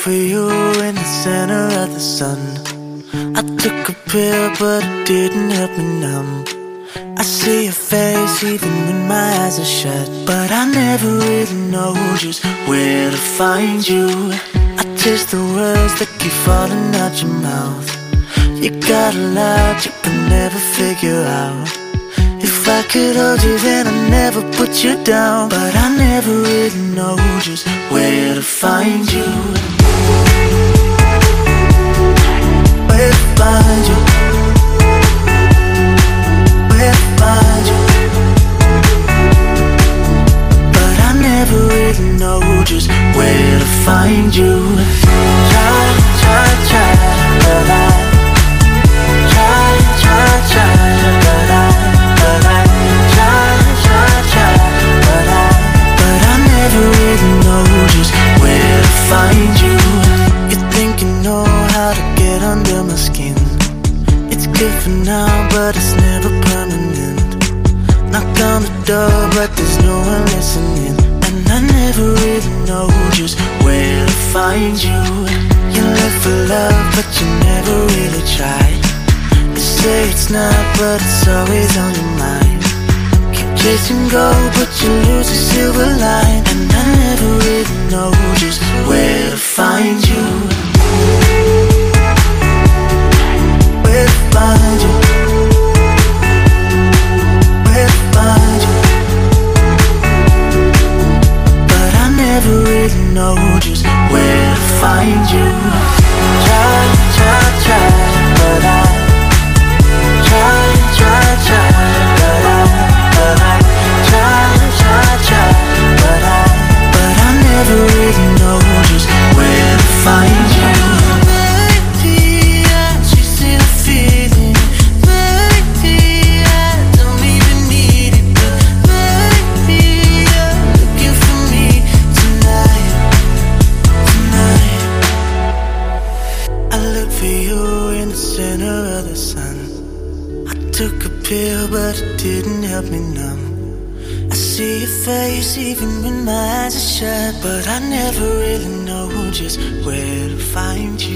for you in the center of the sun. I took a pill but it didn't help me numb. I see your face even when my eyes are shut, but I never really know just where to find you. I taste the words that keep falling out your mouth. You got a lot you can never figure out. If I could hold you then I'd never put you down, but I never really know just where to find you. Where to find you? Where to find you? But I never really know just where to find you. Try, but I try, but I never really know just where to find you. You think you know how to get under my skin. It's good for now, but it's never permanent. Knock on the door, but there's no one listening. And I never really know just where to find you. You look for love, but you never really try. You say it's not, but it's always on your mind. Chasing gold, but you lose a silver line. And I never really know just where to find you. Where to find you? Where to find you? But I never really know just where to find you. Try, but I try, but I never really know just where to find you. Maybe I'm chasing a feeling. Maybe I don't even need it, but maybe you're looking for me tonight. I look for you in the center of the sun. I took a pill, but it didn't help me numb. I see your face even when my eyes are shut, but I never really know just where to find you.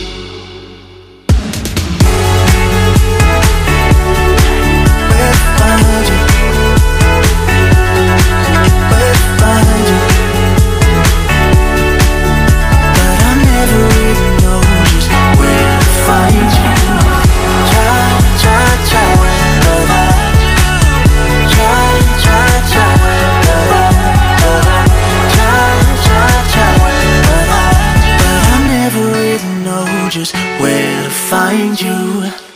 Where to find you? Where to find you? But I never really know just where to find you. Try, but I just where to find you.